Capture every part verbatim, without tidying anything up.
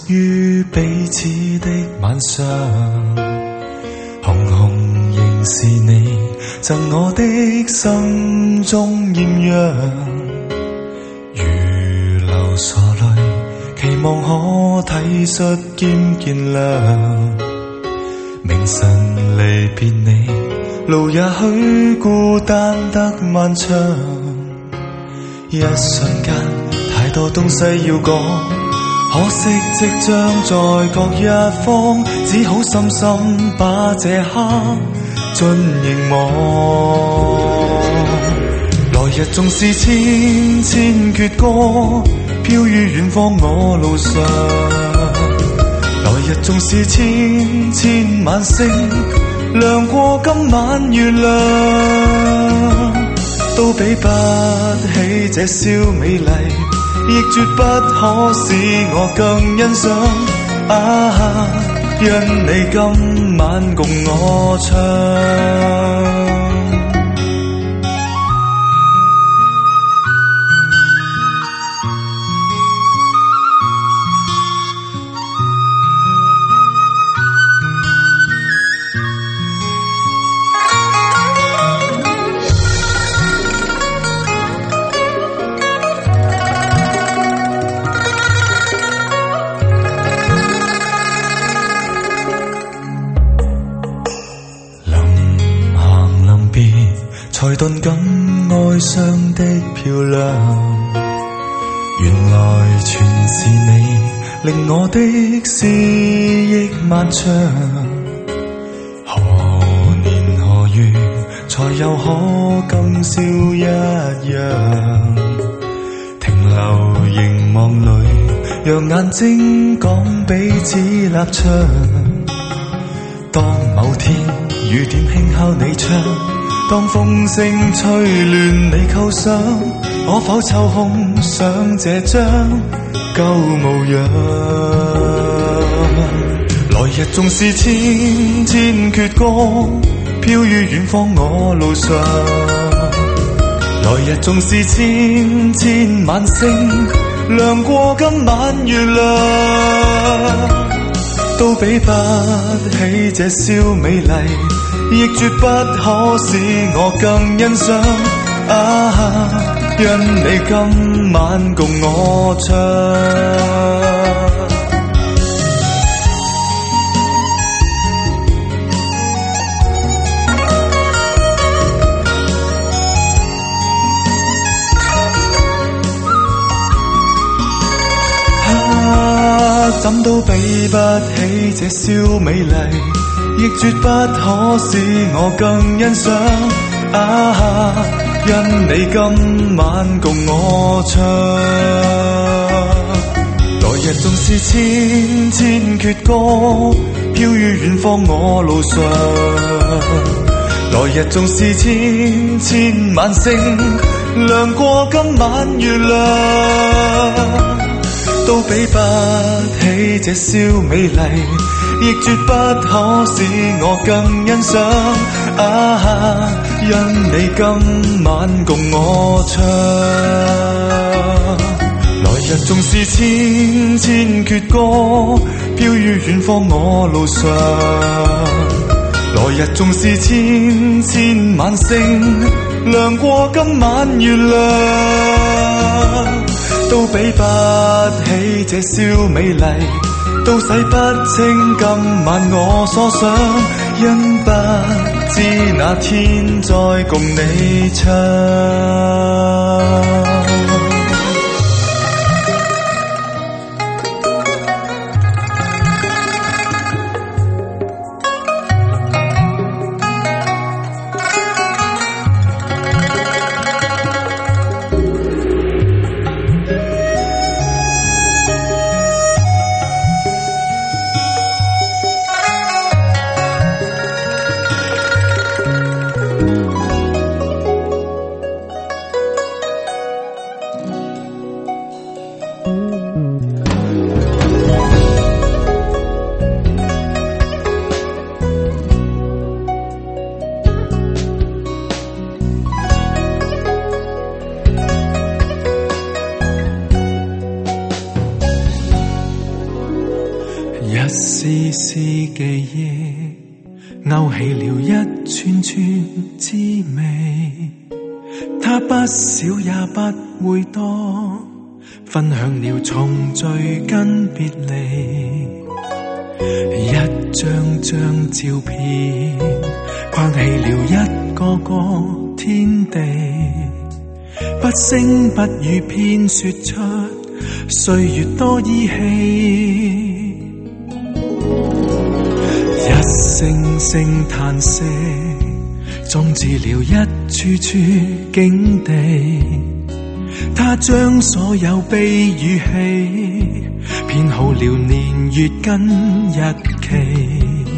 於彼此的晚上，紅紅仍是你贈我的心中豔陽，如流傻淚，期望可體恤兼見諒。明晨離別你，路也許孤單得漫長，一瞬間太多東西要講，可惜即將在各一方，只好深深把這刻盡凝望。來日縱是千千闕歌，飄於遠方我路上。來日縱是千千晚星，亮過今晚月亮，都比不起這宵美麗，亦絕不可使我更欣賞。啊，因你今晚共我唱。才頓感哀傷的漂亮，原來全是你令我的思憶漫長。何年何月才又可今宵一樣，停留凝望裏，讓眼睛講彼此立場。當某天雨點輕敲你窗，當風聲吹亂你構想，可否抽空想這張舊模樣？來日縱是千千闕歌，飄於遠方我路上。來日縱是千千晚星，亮過今晚月亮，都比不起這宵美麗，亦絕不可使我更欣賞。啊，因你今晚共我唱。怎都比不起這宵美麗，亦絕不可使我更欣賞。啊，因你今晚共我唱。來日縱是千千闕歌，飄於遠方我路上。來日縱是千千晚星，亮過今晚月亮，都比不起這宵美麗，亦絕不可使我更欣賞。啊，因你今晚共我唱。來日縱是千千闕歌，飄於遠方我路上。來日縱是千千晚星，亮過今晚月亮，都比不起這宵美麗，都洗不清今晚我所想，因不知那天再共你唱。 是記憶，勾起了一串串滋味。他不少也不會多，分享了重聚跟別離。一張張照片，框起了一個個天地。不聲不語偏說出歲月多依稀，一聲聲嘆息，裝置了一處處境地。他將所有悲與喜編好了年月跟日期，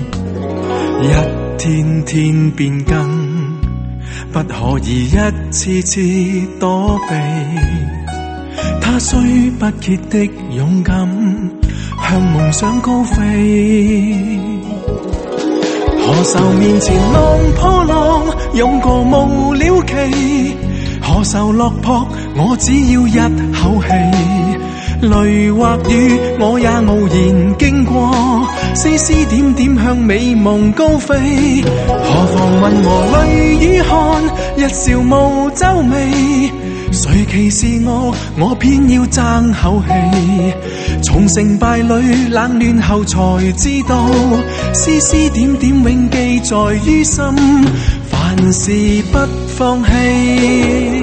一天天變更，不可以一次次躲避。他雖不竭的勇敢，向夢想高飛。何愁面前浪破浪，湧過無了期。何愁落魄，我只要一口氣。淚或雨，我也傲然經過，絲絲點點向美夢高飛。何妨雲和淚與汗，一笑無皺眉。誰歧視我，我偏要爭口氣。從成敗裏冷暖後才知道，絲絲點點永記在於心，凡事不放棄。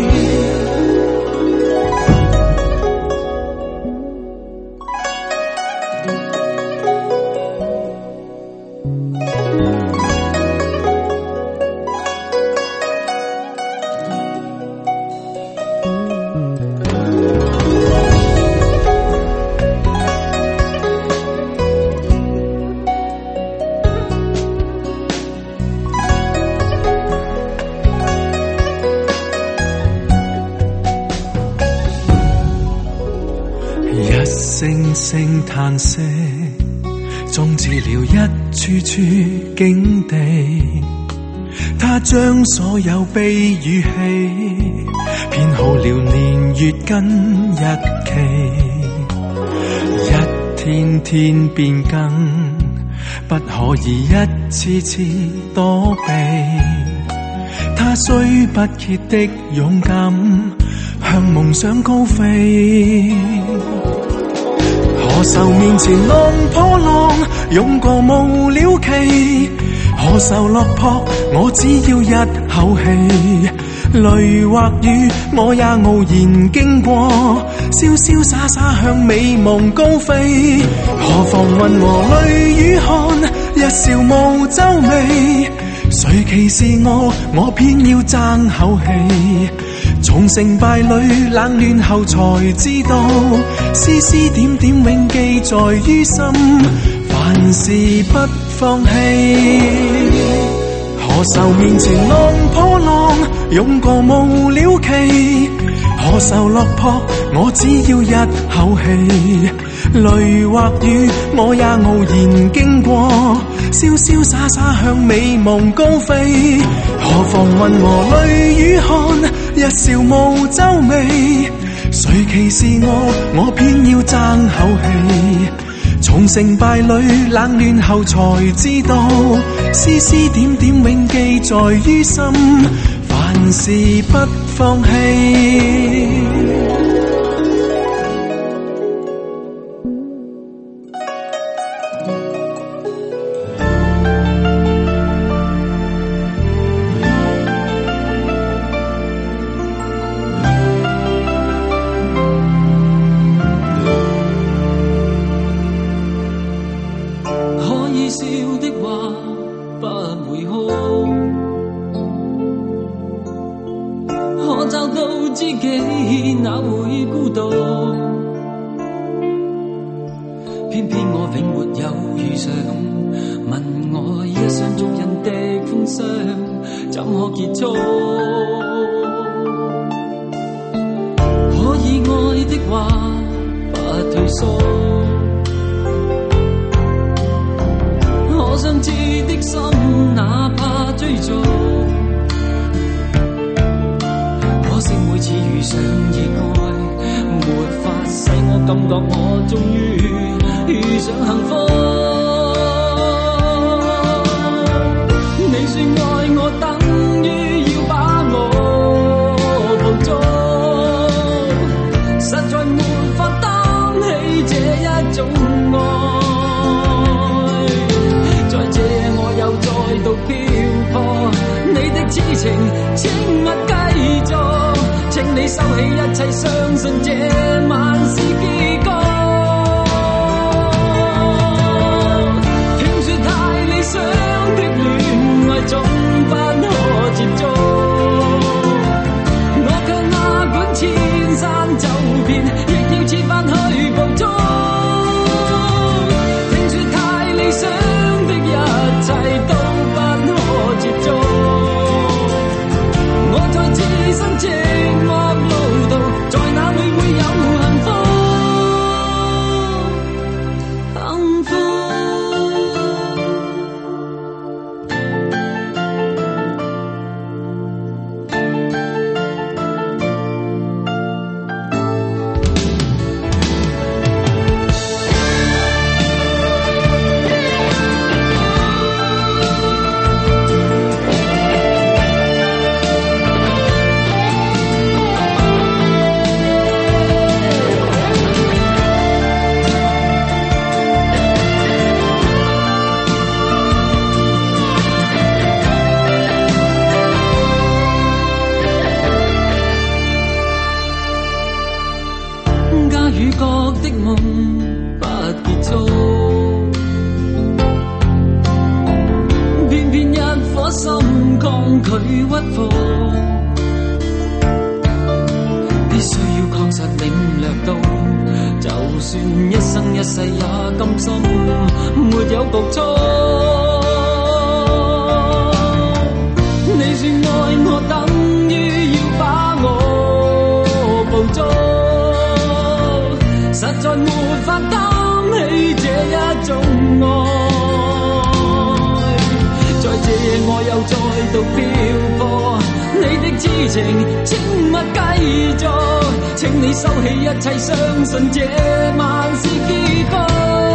聲聲嘆息，裝置了一處處境地。他將所有悲與喜編好了年月跟日期，一天天變更，不可以一次次躲避。他雖不竭的勇敢，向夢想高飛。何愁面前浪破浪，湧過無了期。何愁落魄，我只要一口氣。淚或雨，我也傲然經過，瀟瀟灑灑向美夢高飛。何妨雲和淚與汗，一笑無皺眉。誰歧視我，我偏要爭口氣。從成敗裏冷暖後才知道，絲絲點點永記在於心，凡事不放棄。何愁面前浪破浪，湧過無了期。何愁落魄，我只要一口氣。淚或雨，我也傲然經過，瀟瀟灑灑向美夢高飛。何妨雲和淚與汗，一笑無皺眉。誰歧視我，我偏要爭口氣。從成敗裏冷暖後才知道，絲絲點點永記在於心，凡事不放棄。 感覺我終於遇上幸福。 說愛我等於要把我捕捉，實在沒法擔起這一種愛。在這我又再度漂泊，你的痴情請勿繼續，請你收起一切，相信這晚是結局。聽說太理想的戀愛總不可接觸，我卻哪管千山走遍，亦要設法去捕捉。聽說太理想的一切都不可接觸，我在自身寂寞路途，在哪裏會有幸福？幸福。家與國的夢不結束，偏偏一顆心抗拒屈服，必須要確實領略到，就算一生一世也甘心沒有局促。你說愛我等於要把我捕捉，實在沒法擔起這一種愛。在這我又再度漂泊，你的痴情請勿繼續，請你收起一切，相信這晚是結局。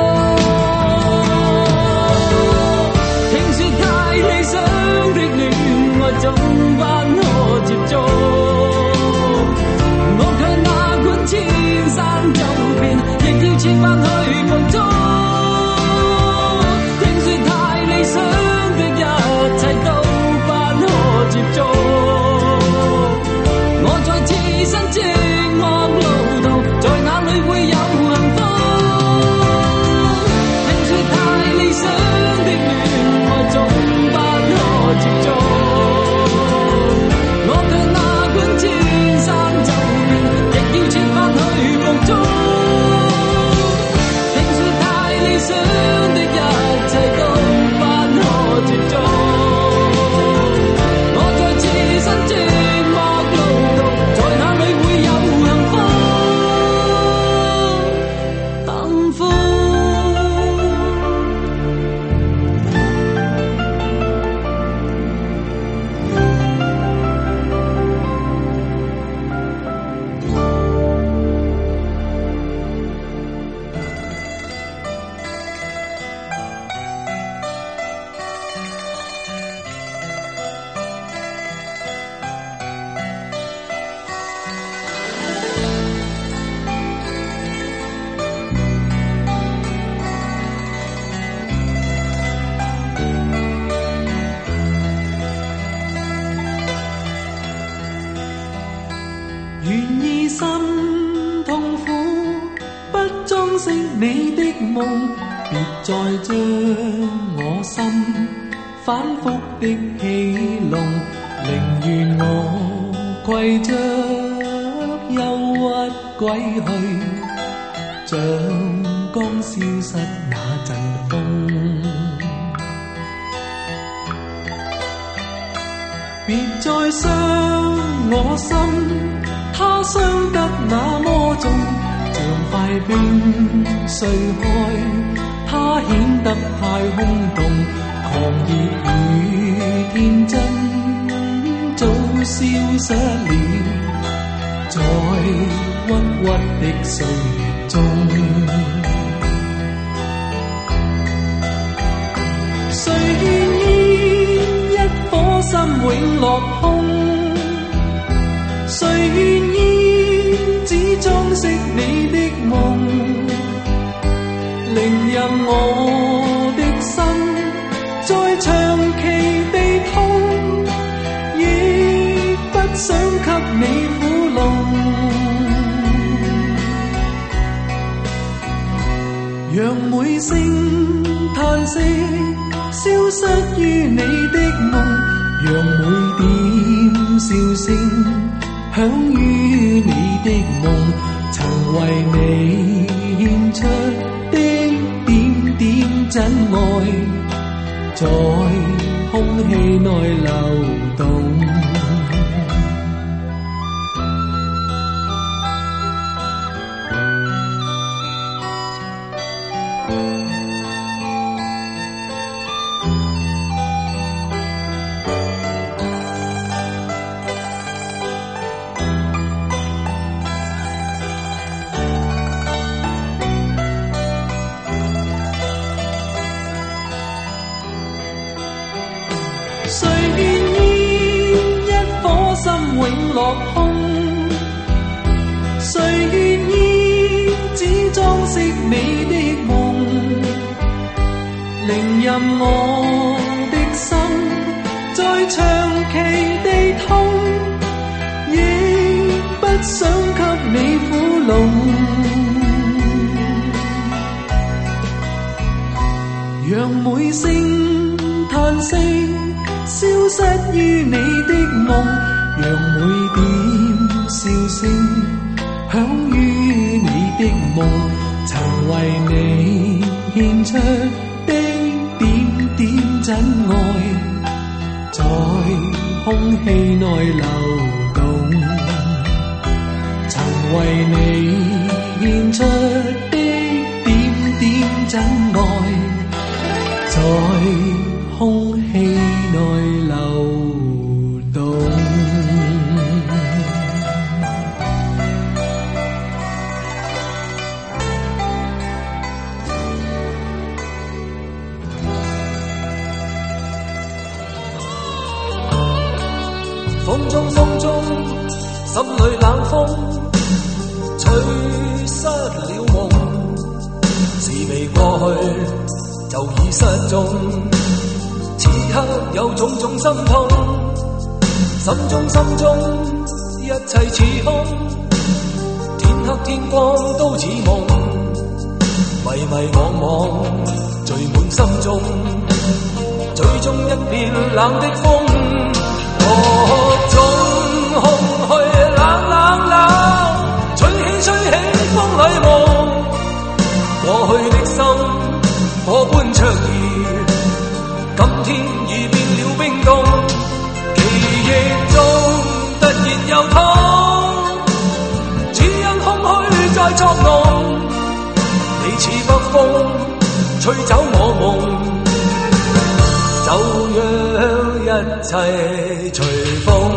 聽說太理想的戀愛總不可接觸，我卻哪管千山走遍，亦要設法去捕捉。聽說太理想的一切都不可接觸，我在自身寂寞路途，在哪裏會有幸福？聽說太理想的戀愛總不可接觸，我卻哪管千山走遍，亦要設法去捕捉。聽說太理想的一切都不可接觸，我在自身寂寞路途，在哪裏會有幸福？幸福。願意心痛苦，不裝飾你的夢，別再將我心反覆的戲弄，寧願我攜着憂鬱歸去，像剛消失那陣風。別再傷我心，他傷得那麼重，像塊冰碎開，他顯得太空洞，狂熱與天真早消失了，在鬱鬱的歲月中。誰願意一落空，谁愿意只装饰你的梦，令任我的心再长期地痛，亦不想给你苦弄。让每声叹息消失于你的梦，让每点笑声响于你的梦，曾为你献出的点点真爱，在空气内流动。谁愿意一颗心永落空？谁愿意只装饰你的梦？令任我的心再长期地痛，亦不想给你苦弄。让每声叹息消失于你的梦，让每点笑声响于你的梦，曾为你献出的点点真爱，在空气内流动。曾为你献出的点點真愛，在空氣內流動。風中風中，心裏冷風，吹失了夢，事未過去就已失蹤。此刻有種種心痛，心中心中一切似空，天黑天光都似夢，迷迷惘惘聚滿心中，最終一片冷的風。各種空虛冷冷冷，吹起吹起風裏夢，過去的心火般灼熱，今天已變了冰凍，記憶中突然又痛，只因空虛在作弄，你似北風吹走我夢，就讓一切隨風。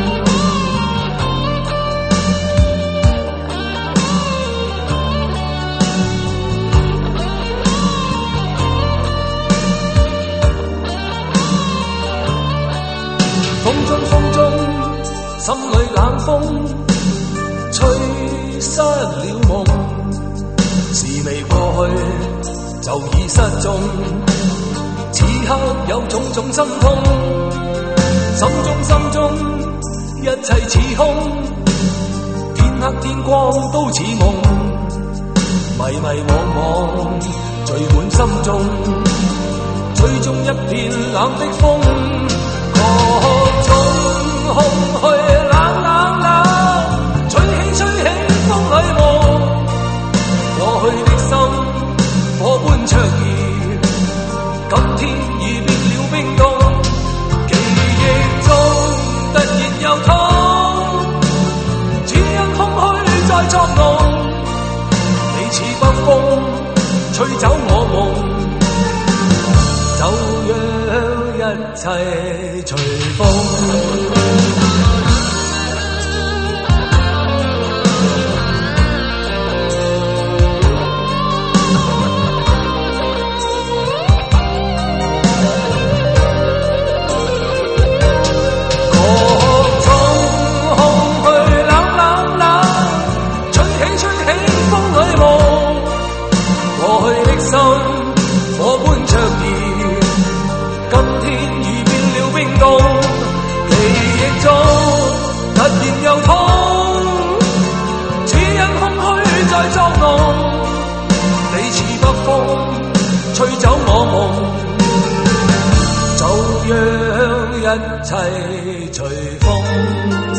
風中風中，心裏冷風，吹失了夢，事未過去就已失蹤。此刻有種種心痛，心中心中一切似空，天黑天光都似夢，迷迷惘惘聚滿心中，最終一片冷的風。各種空虛冷冷冷，吹起吹起風裏夢，過去的心火般灼熱，今天已變了冰凍，記憶中突然又痛，只因空虛在作弄，你似北風吹走我夢，就讓一切隨風。各然又痛，只因空虛在作弄。你似北風，吹走我夢，就讓一切隨風。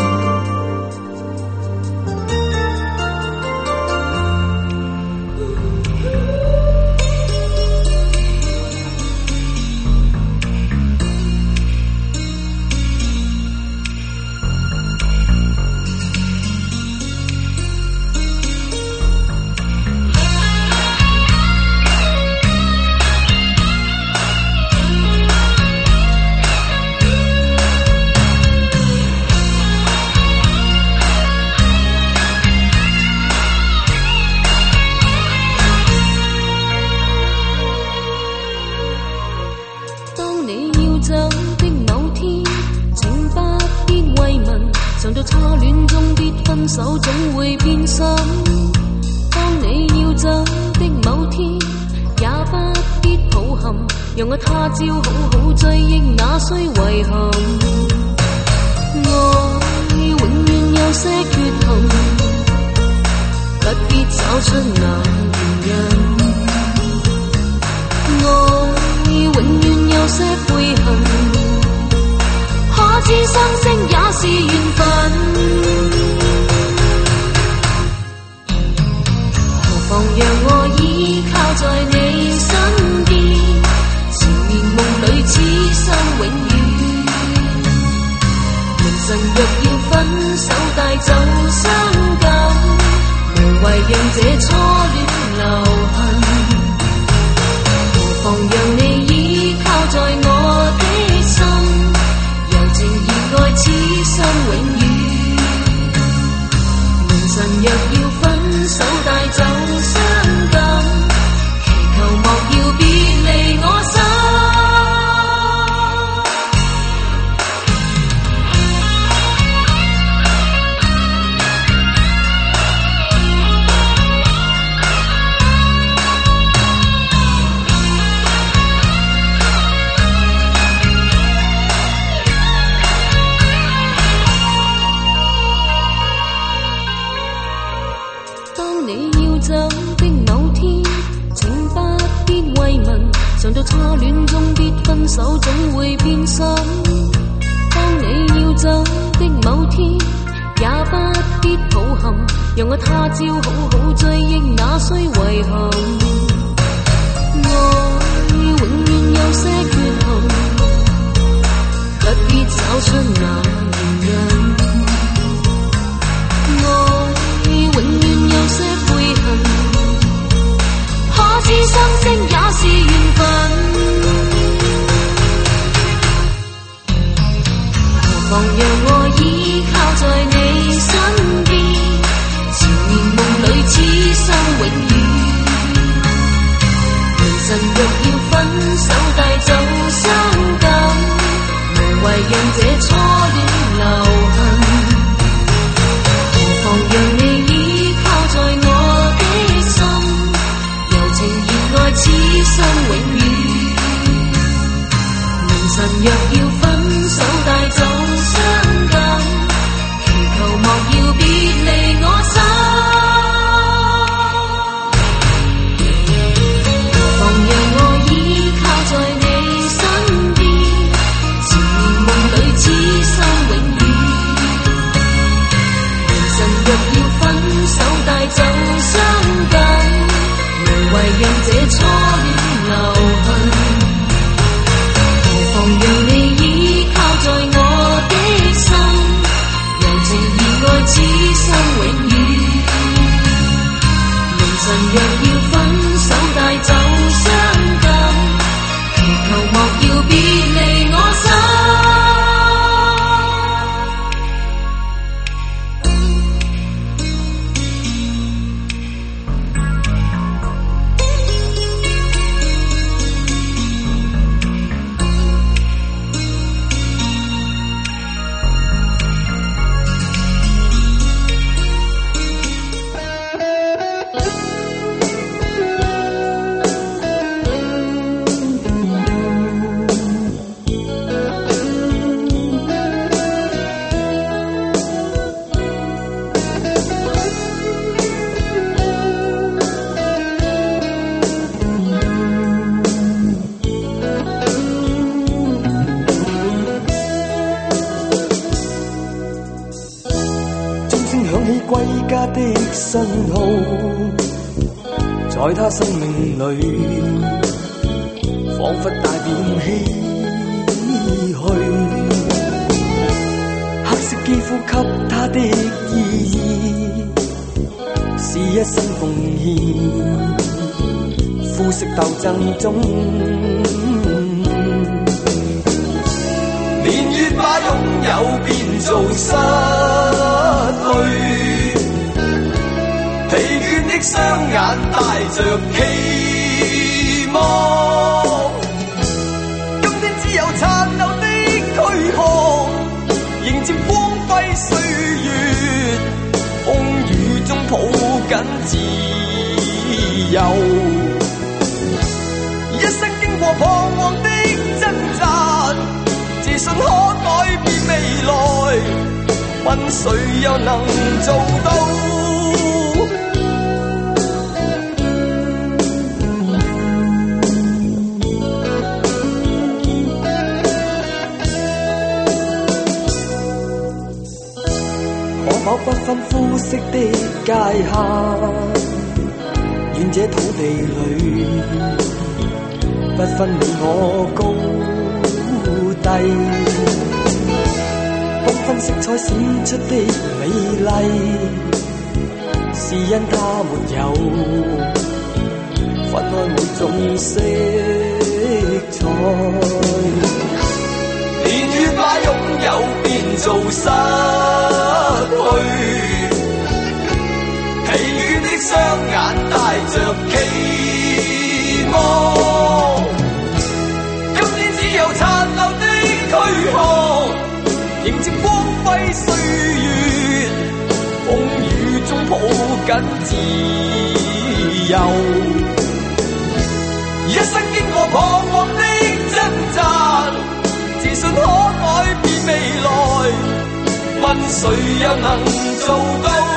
手總會變心，當你要走的某天，也不必抱憾，讓我他朝好好追憶那衰遺憾。愛永遠有些缺陷，不必找出那原因。愛永遠有些悔恨，可知相識也是緣分。何妨讓我依靠在你身邊，纏綿夢裏此生永遠。明晨若要分手帶走傷感，無謂讓這初戀留痕。何妨讓你依靠在我的心，柔情熱愛此生永遠。明晨若要分手帶走傷感，祈求莫要別離我心。嘗到初戀中必分手，總會變心。當你要走的某天，也不必抱憾，讓我他朝好好追憶那衰遺憾。愛永遠有些缺陷，不必找出那原因。愛永遠有些悔恨，可知相識也是緣分。何妨讓我依靠在你身邊，纏綿夢裏此生永遠。明晨若要分手帶走傷感，無謂讓這初戀留痕。何妨讓你依靠在我的心，柔情熱愛此生永遠。明晨若要分手帶走傷感，祈求莫要別離我心。何妨讓我依靠在你身邊，纏綿夢裏此生歸家的信號，在他生命裏彷彿帶點唏噓。黑色肌膚給他的意義是一生奉獻，膚色鬥爭中年月把擁有變做失去，疲倦的雙眼帶着期望，今天只有殘留的軀殼迎接光輝歲月，風雨中抱緊自由，一生經過彷徨的掙扎，自信可改變未來，問誰又能做到？可否不分膚色的界限，願這土地裏不分你我高低，繽紛色彩閃出的美麗，是因它沒有分開每種色彩。年月把擁有變做失去，疲倦的雙眼帶着期望，今天只有殘留的軀殼迎接光輝歲月，風雨中抱緊自由，一生經過彷徨的掙扎，自信可改變未來，問誰又能做到？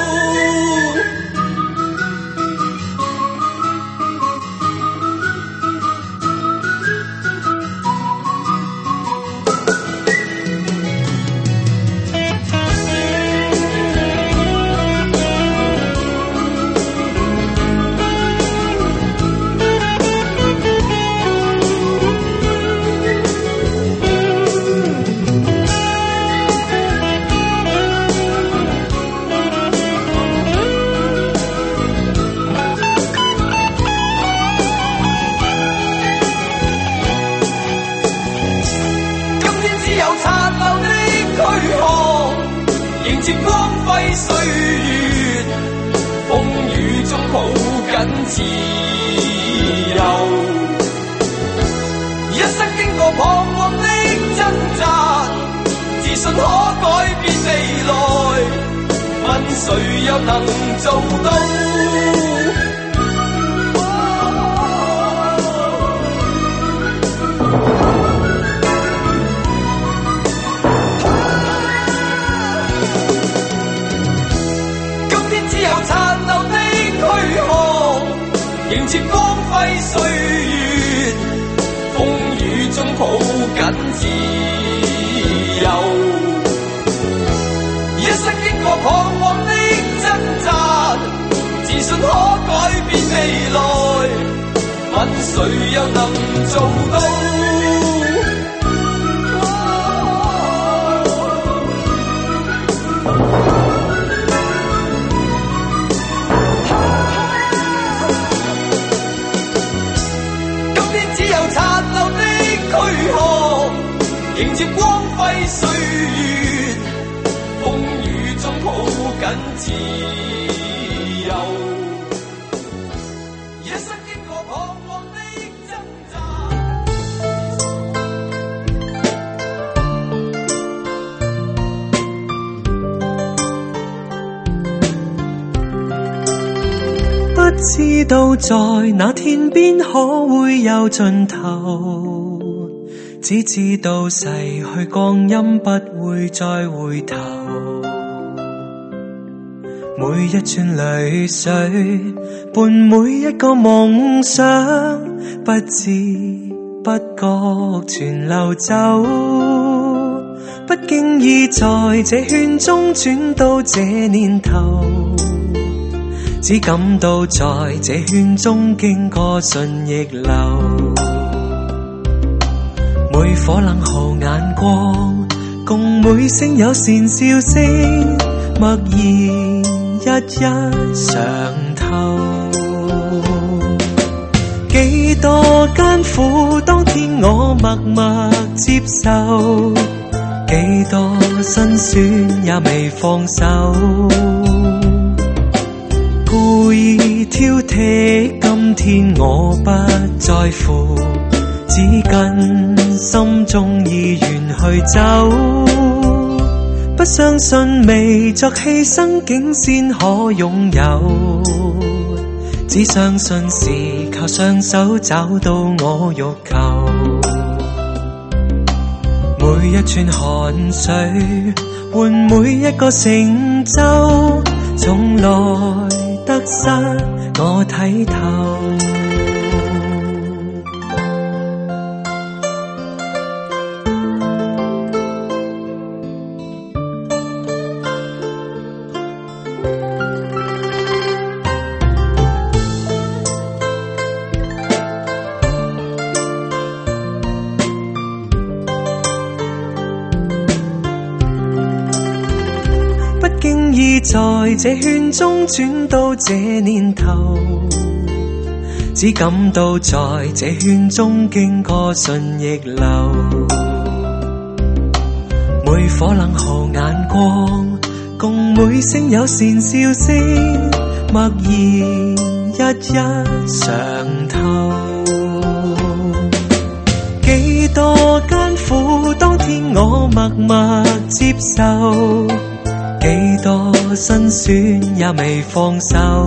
迎接光輝歲月，風雨中抱緊自由，一生經過彷徨的掙扎，自信可改變未來，問誰又能做到？迎接光輝歲月，風雨中抱緊自由，一生經過彷徨的掙扎，自信可改變未來，問誰又能做到？迎接光輝歲月，風雨中抱緊自由，一生經過彷徨的掙扎。 不知道在那天邊可會有盡頭，只知道逝去光陰不會再回頭，每一串淚水伴每一個夢想，不知不覺全流走， 不經意在這圈中轉到這年頭，只感到在這圈中經過順逆流，每顆冷酷眼光，共每聲友善笑聲，默然一一嘗透。幾多艱苦，當天我默默接受，幾多辛酸也未放手，故意挑剔，今天我不在乎，只跟心中意願去走，不相信未作犧牲竟先可擁有，只相信是靠雙手找到我欲求。每一串汗水換每一個成就，從來得失我睇透。經意在這圈中轉到這年頭，只感到在這圈中經過順逆流，每顆冷酷眼光，共每聲友善笑聲，默然一一嘗透。幾多艱苦，當天我默默接受，幾多辛酸也未放手，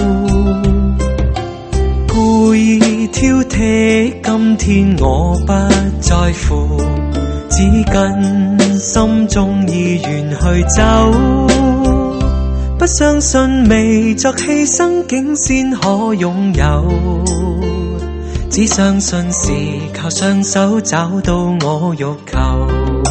故意挑剔，今天我不在乎，只跟心中意願去走，不相信未作犧牲竟先可擁有，只相信是靠雙手找到我欲求。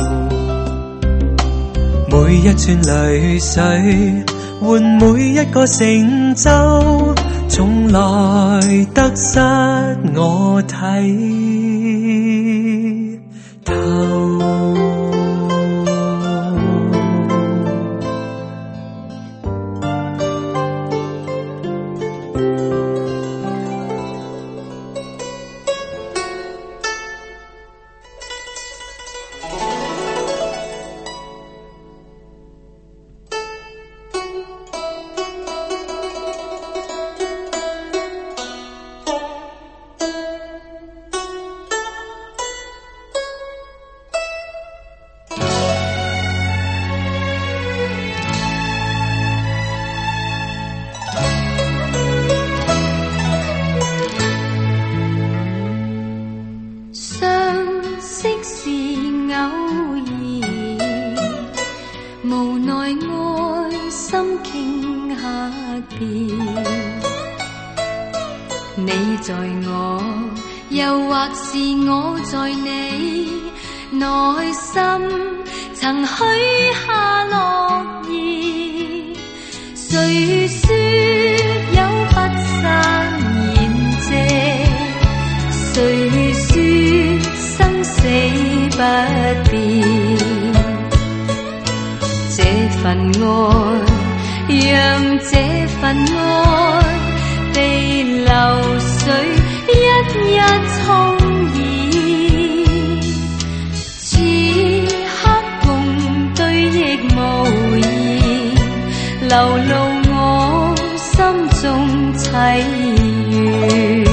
每一串淚水換每一個成就，從來得失我睇透。 無奈愛心傾下變，你在我，又或是我在你內心，曾許下諾言，誰說有不散筵席，誰說生死不變，這份愛，讓這份愛被流水一一沖染，此刻共對亦無言，流露我心中淒怨，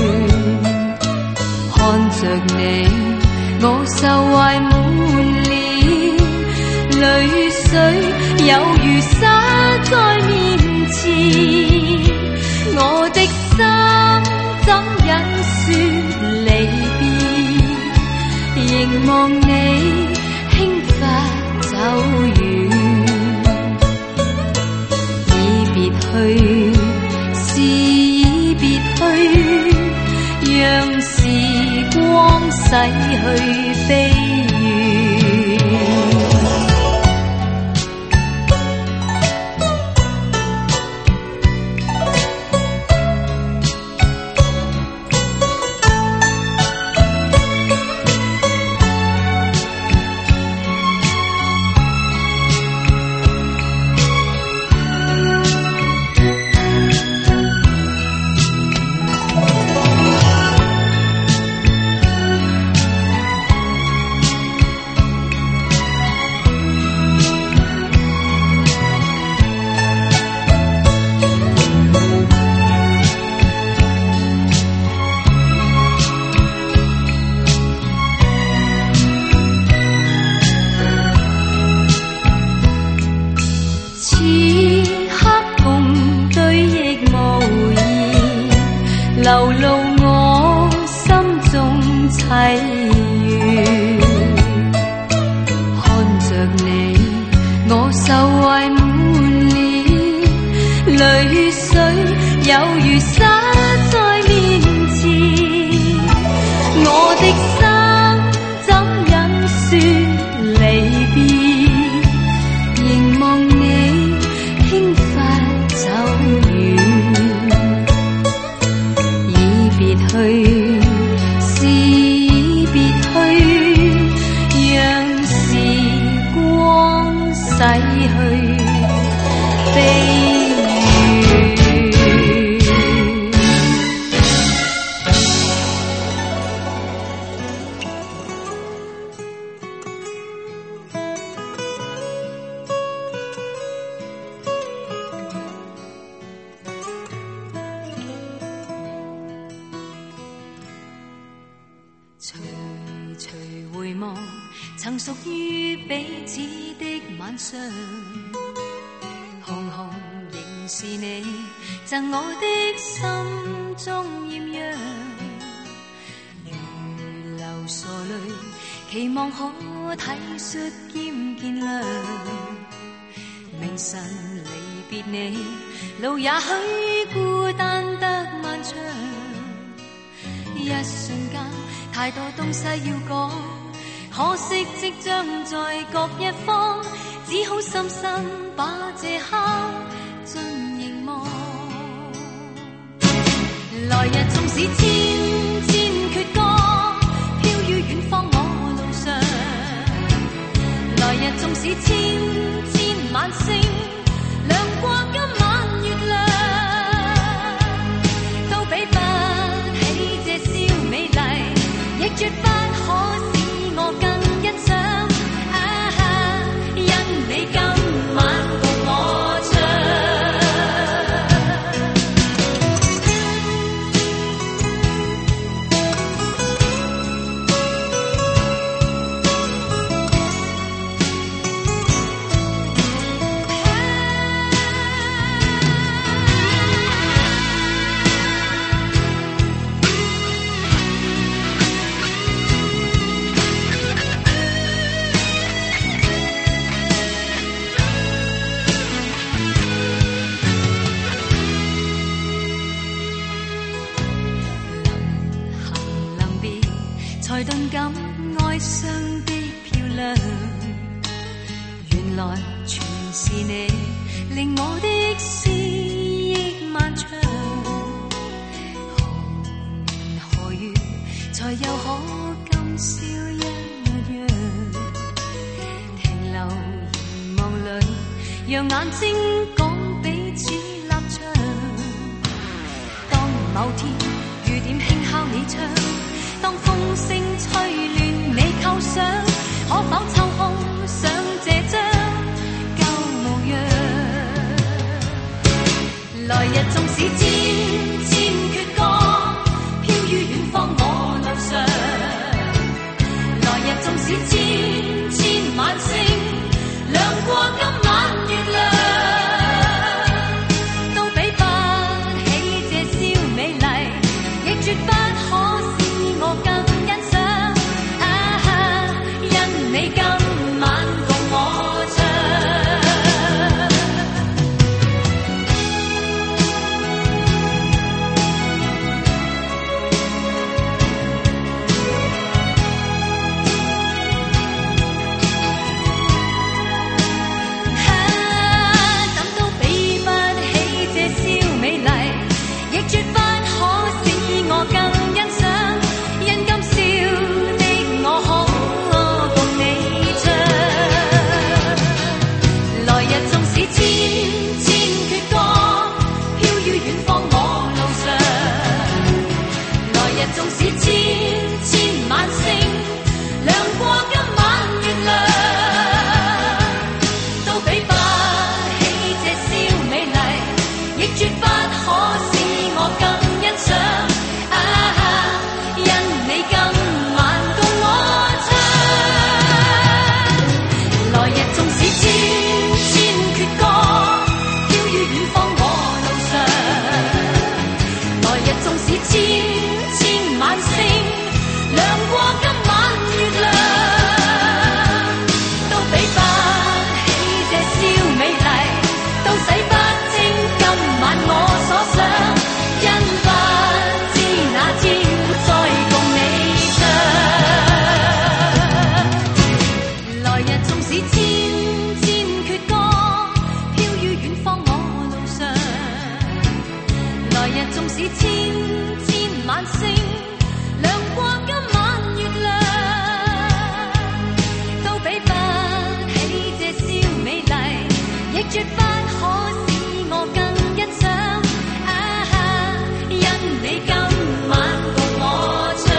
看着你，我受懷滿臉，淚水有如灑在面前，我的心怎忍說離別，凝望你輕發走遠，已別去，是已別去，讓時光洗去悲怨。 愁怀满脸，泪水有如沙在面前，我的心怎忍说离别，凝望你轻快走远，已别去是别去，让时光逝去悲徐徐回望曾屬於彼此的晚上，紅紅仍是你贈我的心中豔陽，如流傻淚，期望可體恤兼見諒，明晨離別你，路也許孤單得漫長，一瞬間太多東西要講，可惜即將在各一方，只好深深把這刻盡凝望。來日縱使千千闕歌，飄於遠方我路上，來日縱使千千晚星，亮過今晚月亮，都比不起這宵美麗，亦絕不可使我更欣賞。啊，因你今晚共我唱。才頓感哀傷的漂亮，原來全是你令我的思憶漫長，何年何月才又可今宵一樣，停留凝望裏，讓眼睛講彼此立場，當某天雨點輕敲你窗，當風聲吹亂你構想，可否抽空想這張舊模樣？來日縱使千千闕歌，飄於遠方我路上，來日縱使千千晚星，亮過今晚月亮，都比不起這宵美麗，亦絕不可我更欣賞，啊，因你更千千闕歌，飄於遠方我路上。來日縱使千千晚星，亮過今晚月亮，都比不起這宵美麗，亦絕不可使我更欣賞。啊，因你今晚共我唱。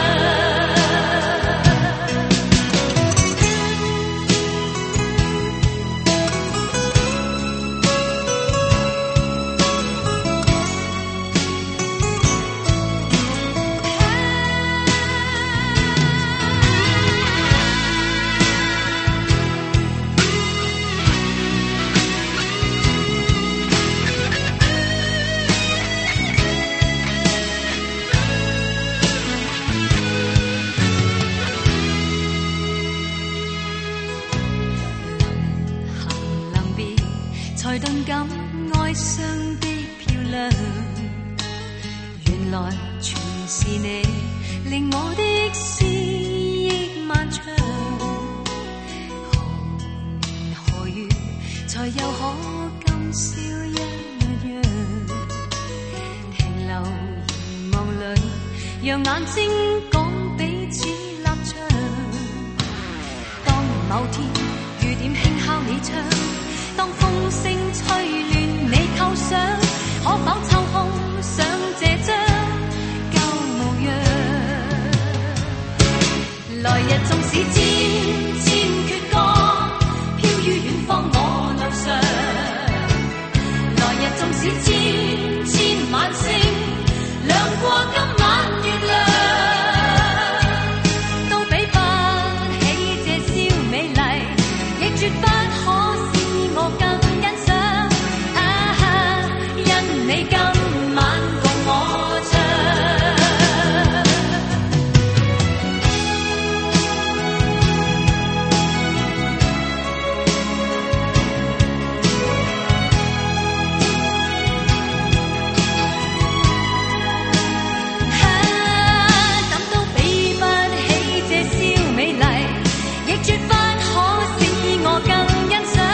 才頓感哀傷的漂亮，原來全是你令我的思憶漫長。何年何月才又可今宵一樣，停留凝望裏，讓眼睛講彼此立場。當某天雨點輕敲你窗，當風聲吹亂你構想，可否抽空想這張舊模樣？來日縱使千千闕歌，飄於遠方我路上。來日縱使千千晚星，亮過今晚月亮，都比不起這宵美麗，亦絕不可我更欣賞。啊，因你今晚共我唱。啊，怎都比不起這宵美麗，亦絕不可使我更欣賞。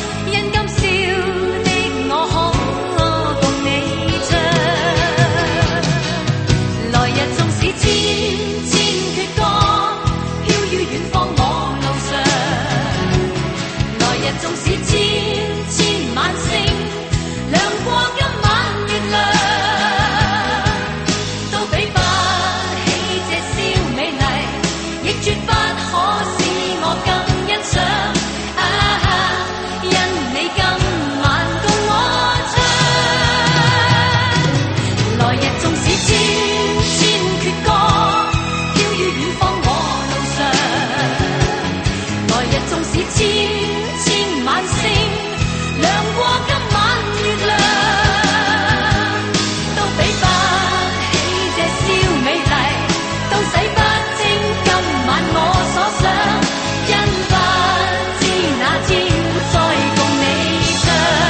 縱使千千晚星，亮過今晚月亮，都比不起這宵美麗，亦絕不可使我更欣賞。啊，因你今晚共我唱。來日縱使千千闕歌，飄於遠方我路上。來日縱使千晚星，亮過今晚月亮，都比不起這宵美麗，都洗不清今晚我所想，因不知哪天再共你唱。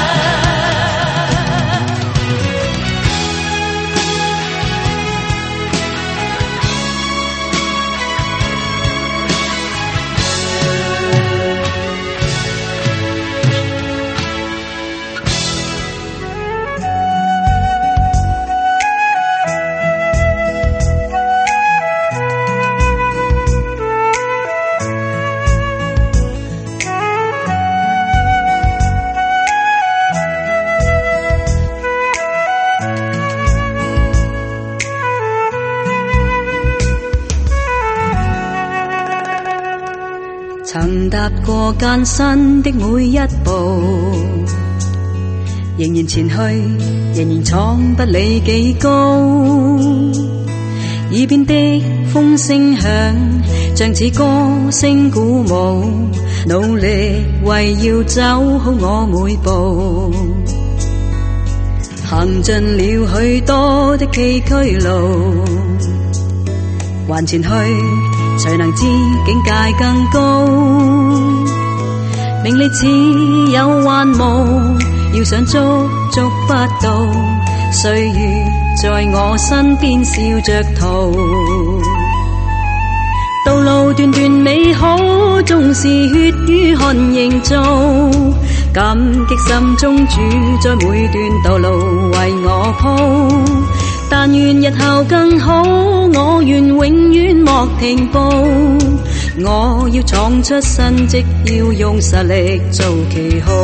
曾踏過艱辛的每一步，仍然前去，仍然闖不理幾高。耳邊的風聲響，像似歌聲鼓舞，努力為要走好我每步。行盡了許多的崎嶇路，還前去，誰能知境界更高？名利似有幻夢，要想捉捉不到，歲月在我身邊笑着逃。道路段段美好，縱是血與汗營造。感激心中主在每段道路為我鋪，但願日後更好，我願永遠莫停步。我要闖出新績，要用實力做旗號。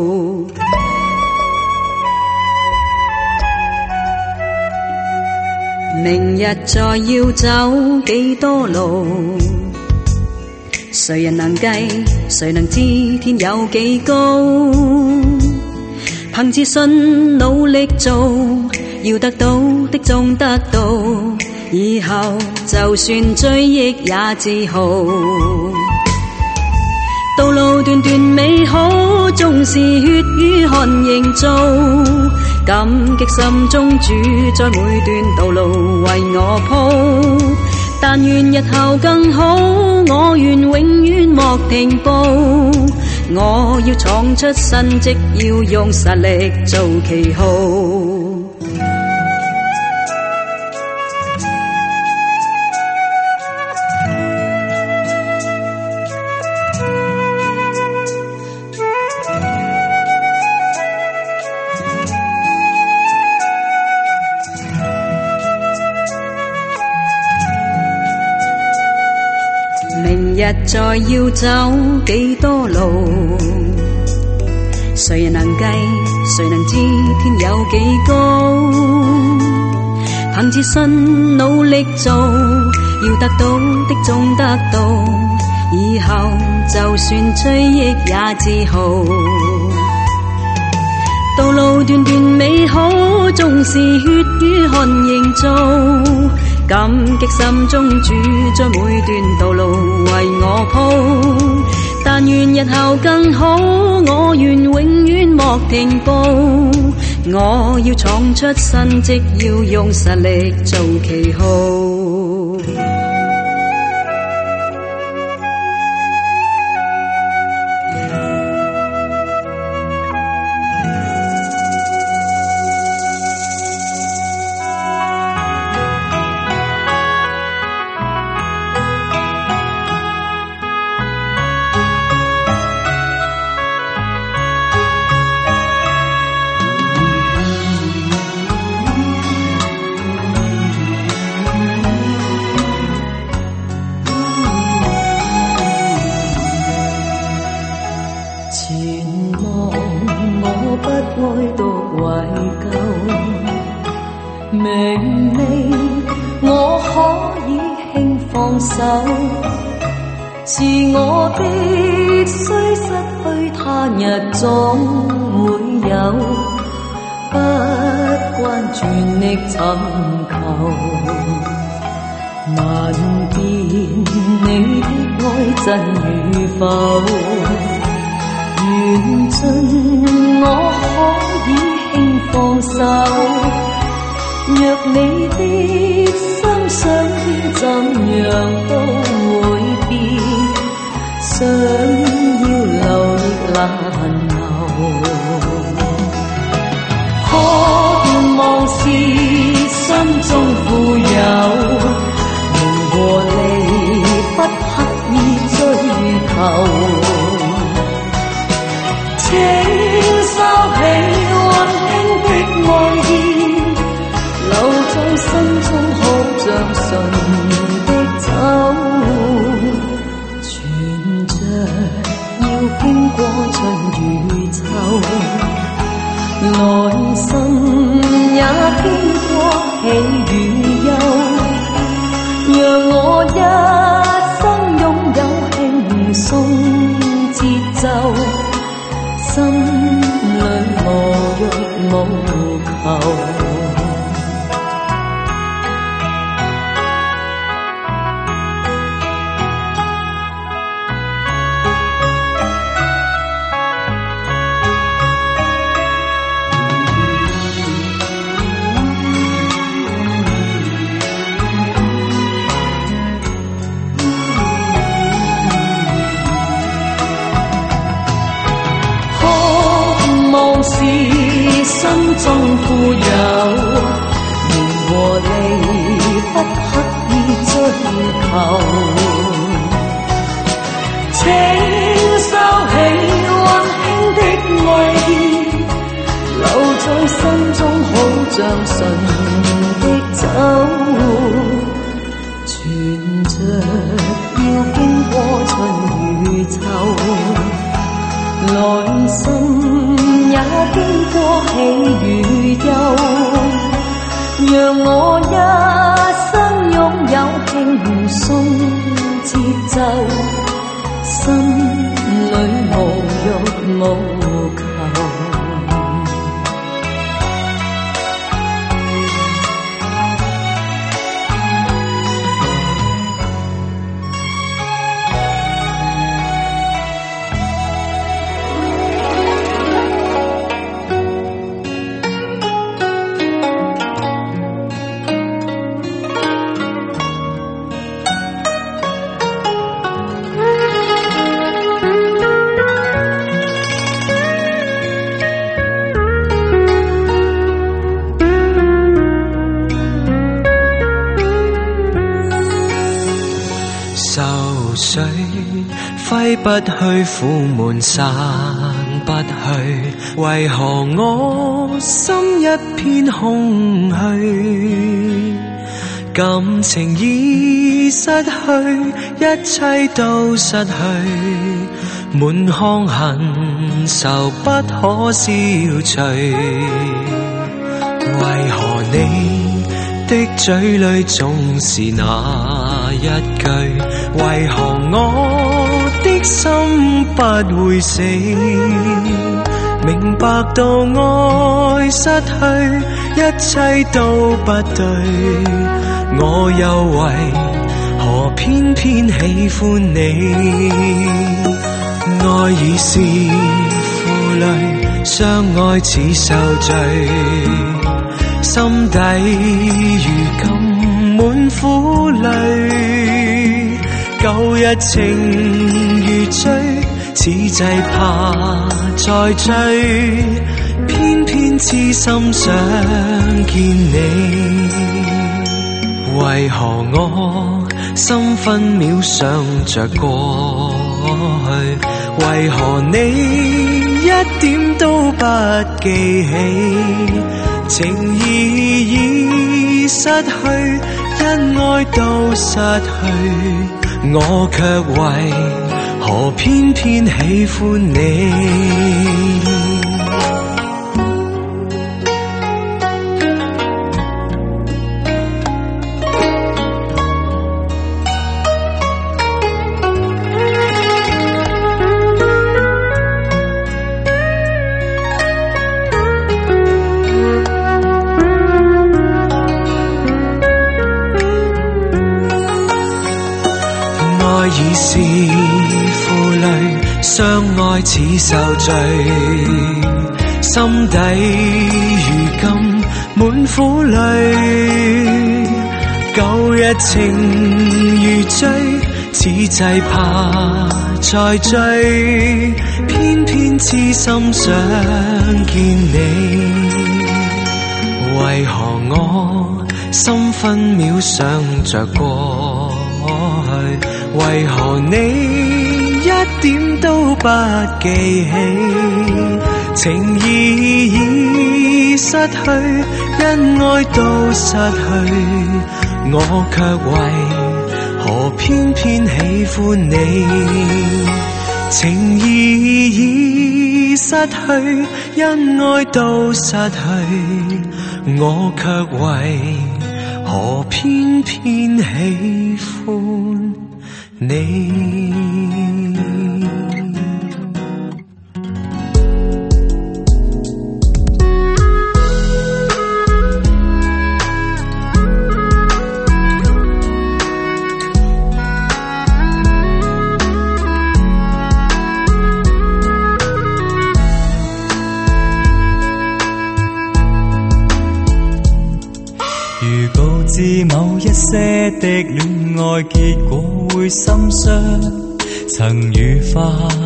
明日再要走幾多路，誰人能計？誰能知天有幾高？憑自信努力做，要得到的終得到。以後就算追憶也自豪。道路段段美好，縱是血與汗營造。感激心中主在每段道路為我鋪，但願日後更好，我願永遠莫停步。我要闖出新績，要用實力做旗號。明日再要走幾多路，誰人能計？誰能知天有幾高？憑自信努力做，要得到的終得到。以後就算追憶也自豪。道路段段美好，縱是血與汗營造。感激心中主在每段道路為我鋪，但願日後更好，我願永遠莫停步。我要闖出新績，要用實力做旗號。 和利不刻意追求。 收起溫馨的愛意，留在心中好像純的酒，存着要經過春與秋，來生也經過喜與憂，讓我一生擁有輕鬆節奏，心裏無欲無求。 揮不去，苦悶散不去，為何我心一片空虛？感情已失去，一切都失去，滿腔恨愁不可消除。為何你的嘴裏總是那一句？為何我的心不會死？明白到愛失去，一切都不對，我又為何偏偏喜歡你？愛已是負累，相愛似受罪，心底如今滿苦淚，舊日情如醉，此際怕再追，偏偏痴心想見你。為何我心分秒想着過去？為何你一點都不記起？情義已失去，因愛都失去，我卻為何偏偏喜歡你？已是負累，相愛似受罪，心底如今滿苦淚，舊日情如醉，此際怕再追，偏偏痴心想見你。為何我心分秒想着過去？為何你一點都不記起？情義已失去，因愛都失去，我卻為何偏偏喜歡你？情義已失去，因愛都失去，我卻為何偏偏喜歡你。 如告知某一些的戀愛結果會心傷，曾愉快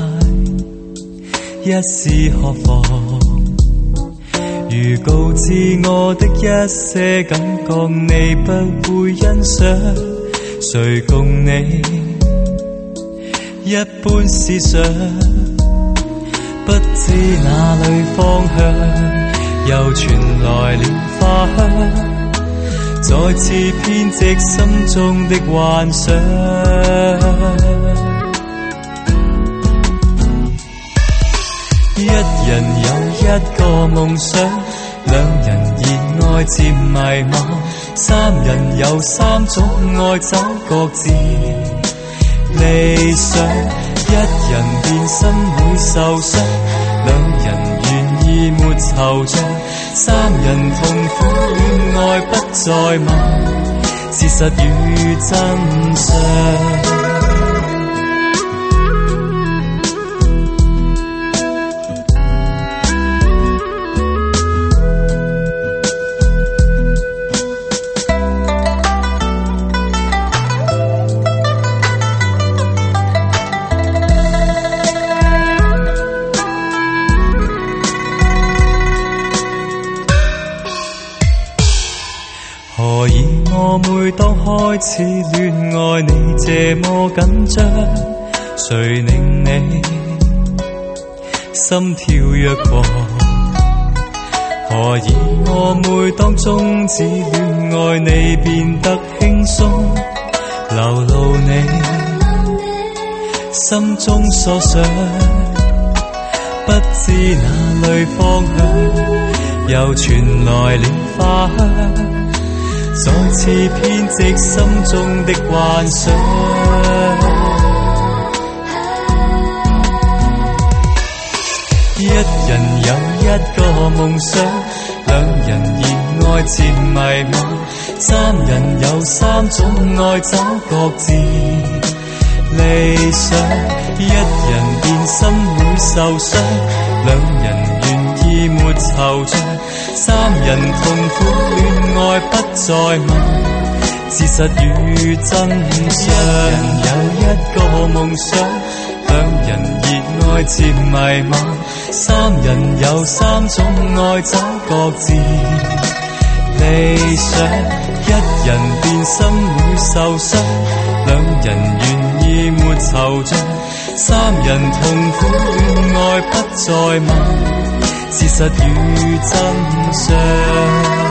一試何妨？如告知我的一些感覺你不會欣賞，誰共你一一般思想，不知哪里方向，又傳來了花香，再次編織心中的幻想。一人有一個夢想，兩人熱愛漸迷茫，三人有三種愛走各自理想。一人變心會受傷，兩人願意沒惆悵，三人痛苦戀愛不再問事實與真相。何以我每當開始戀愛你這麼緊張？誰令你心跳躍過？何以我每當終止戀愛你變得輕鬆？流露你心中所想，不知哪裏方向，又傳來了花香，再次編織心中的幻想。一人有一個夢想，兩人熱愛漸迷茫，三人有三種愛走各自理想。一人變心會受傷，兩人願意沒惆悵，三人痛苦戀愛不再問事實與真相。一人有一個夢想，兩人熱愛漸迷茫，三人有三種愛走各自理想。一人變心會受傷，兩人願意沒惆悵，三人痛苦戀愛不再問事實與真相。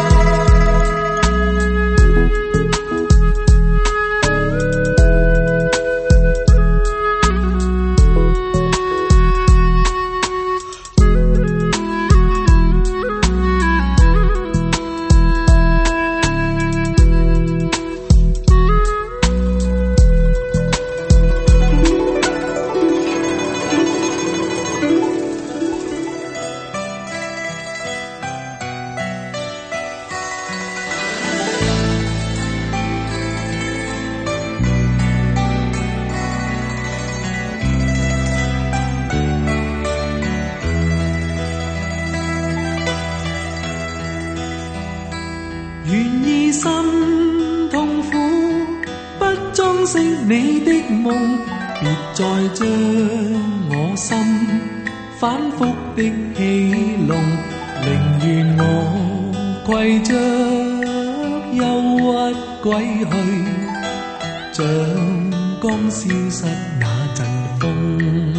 願意心痛苦，不裝飾你的夢，別再將我心反覆的戲弄，寧願我攜着憂鬱歸去，像剛消失那陣風。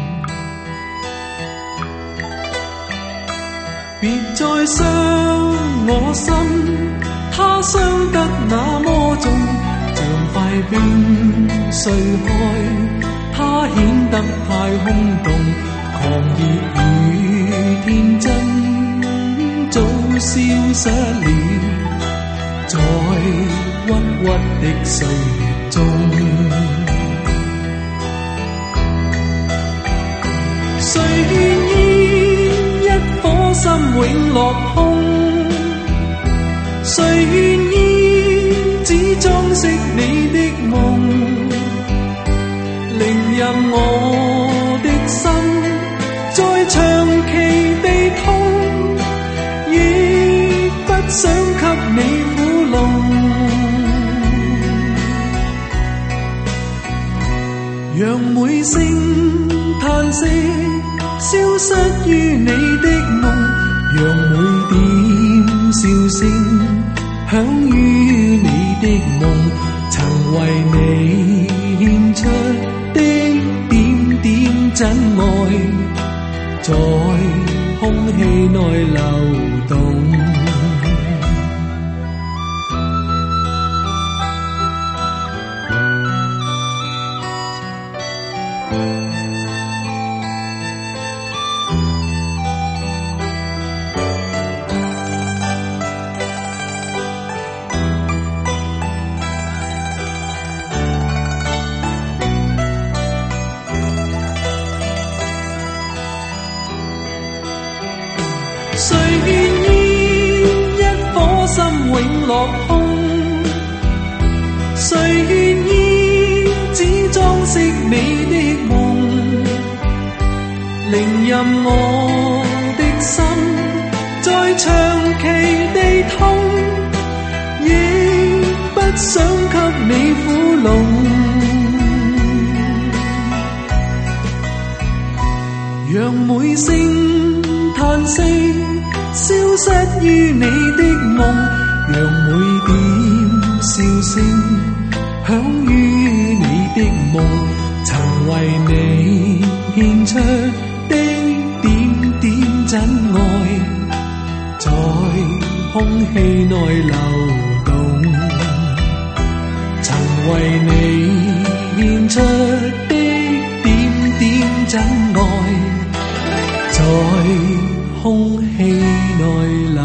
別再傷我心，它傷得那麼重，像塊冰碎開，它顯得太空洞，狂熱與天真早消失了，在鬱鬱的歲月中。誰願意一顆心永落空？誰願意只裝飾你的夢？令任我的心再長期地痛，亦不想給你苦弄。讓每聲嘆息消失於你的夢，讓每點笑聲響於你的夢，曾為你獻出的在空氣內流動。誰願意一顆心永落空？誰願意只裝飾你的夢？寧任我的心再長期地痛，亦不想給你苦弄。讓每聲嘆息消失於你的夢，讓每點笑聲響於你的夢，曾為你獻出的點點真愛，在空氣內流動，曾為你獻出的點點真愛，在空氣內流